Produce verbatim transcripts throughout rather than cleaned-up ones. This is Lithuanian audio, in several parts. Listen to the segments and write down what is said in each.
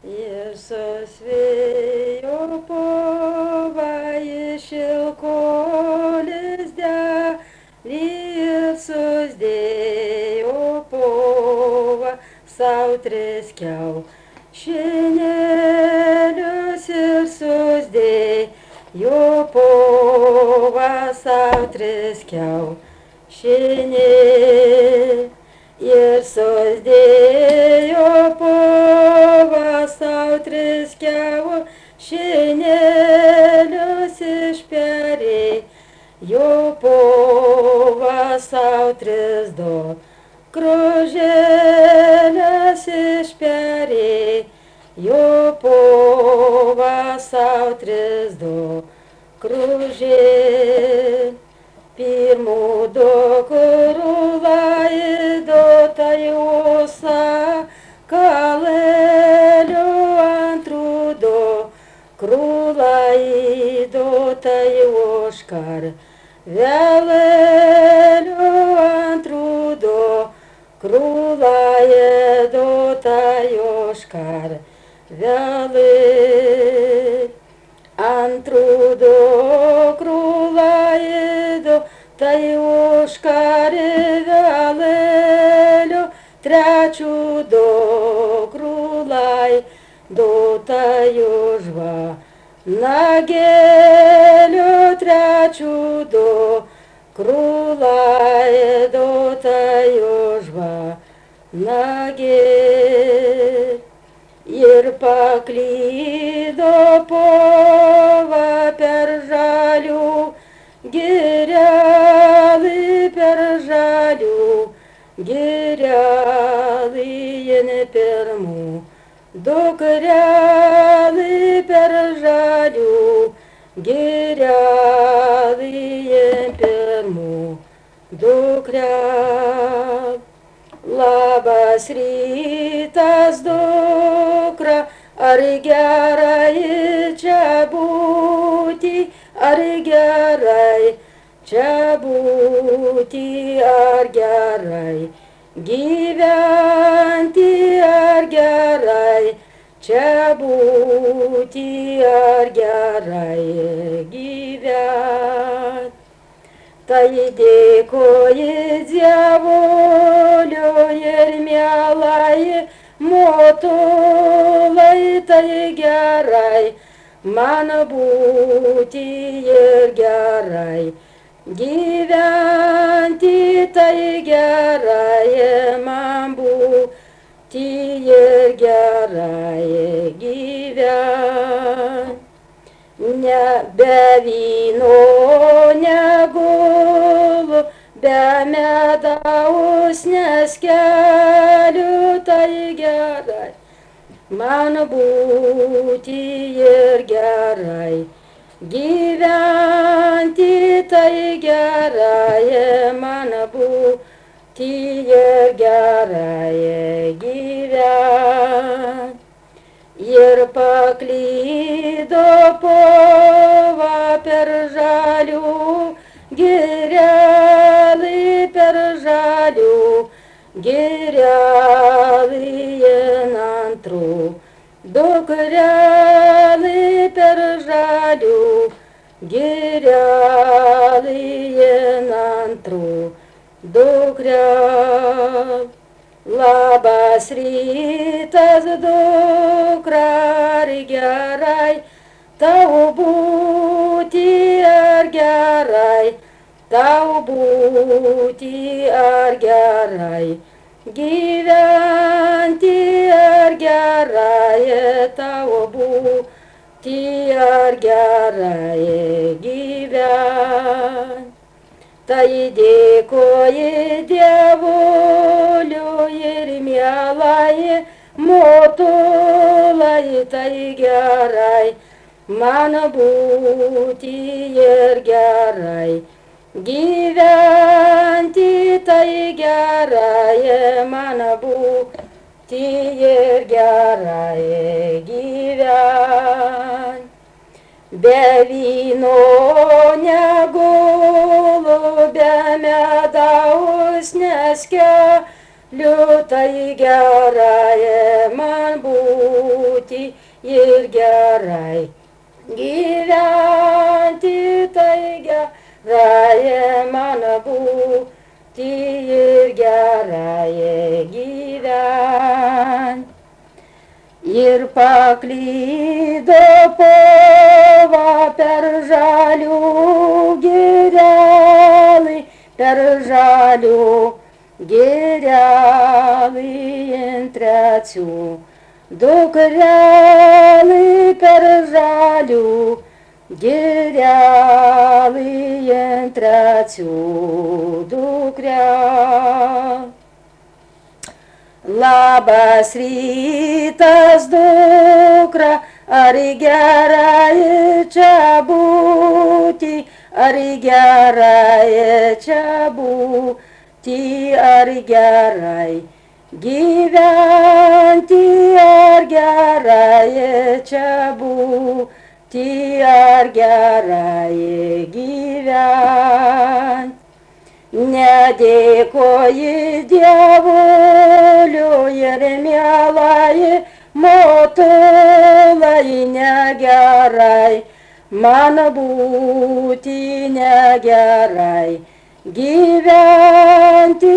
Jėzus vėjo povą šilko lizde, Jėzus dėjo povą sau triskiau šinelius ir susdėjo povą sau triskiau šinelius. Ir susdėjo povą sau triskiau šinelius išperėjo povą sau trisdo kruželės išperėjo povą sau trisdo kruželės. Pirmų dukrų laidotai uosa kalelių, antrų dukrų laidotai ožkar vėlelių, antrų dukrų laidotai ožkar vėlelių. Antrų dukrų laido tai ožkar vėlelių, trečių dukrų laido tai ožva nagelių, trečių dukrų laido tai ožva nagelių. Ir paklydo povą per žalių girelį, per žalių girelį, jin pirmų dukrelį, per žalių girelį, jin pirmų dukrelį. Labas rytas, dukra, ar gerai čia būti, ar gerai čia būti, ar gerai gyventi, ar gerai čia būti, ar gerai gyventi. Tai dėkoji Dievuliui ir mielai motulai, tai gerai man būti ir gerai gyventi, tai gerai man būti ir gerai gyventi. Ne be vyno negulu, be medaus neskeliu, tai gerai man būti ir gerai gyventi, tai gerai man būti ir gerai gyventi. Ir paklydo povą per žalių girelį, per žalių girelį, jin antrų dukrelį, per žalių girelį, jin antrų dukrelį. Labas rytas, dukra, ar gerai tau būti, ar gerai tau būti, ar gerai gyventi, ar gerai tau būti, ar gerai gyventi. Tai dėkoji Dievuliui ir mielai motulai, tai gerai man būti ir gerai gyventi, tai gerai man būti ir gerai gyventi. Be vyno negulu, be medaus neskeliu, tai gerai man būti būti ir gerai gyventi, tai gerai man būti ir gerai gyventi. Ir paklydo pova per žalių girelį, per žalių girelį ant trečių dukrelį, per žalių girelį ant trečių dukrelį. Labas rytas, dukra, ar gerai čia būti, ar gerai čia būti, ar gerai gyventi, ar gerai čia būti, ar gerai gyventi. Nedėkoji dievuliui ir mielai motulai, negerai man būti, negerai gyventi,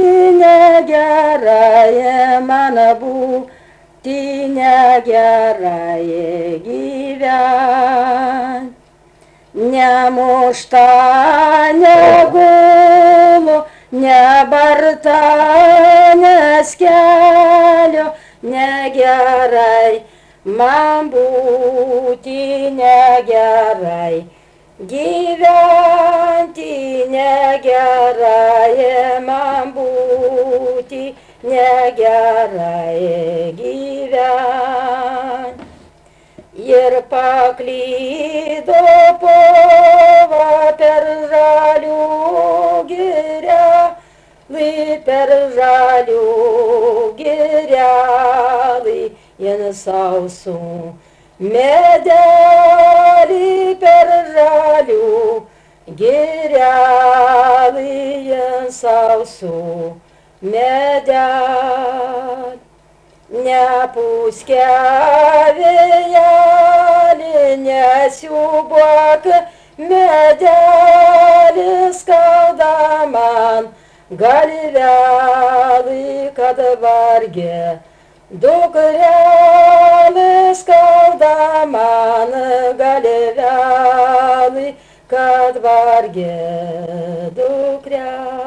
negerai man būti, negerai gyventi. Nemušta, negulu, nebarta, neskelio, negerai man būti, negerai gyventi, negerai man būti, negerai gyventi. Ir paklydo pova per žalių girelį, per žalių girelį, ant sausų medelį, per žalių girelį, ant sausų medelį. Nepūskia vėjelį, nesiūbuok medelis, skauda man galvelį, kad vargė dukrelį, skauda man galvelį, kad vargė dukrelį.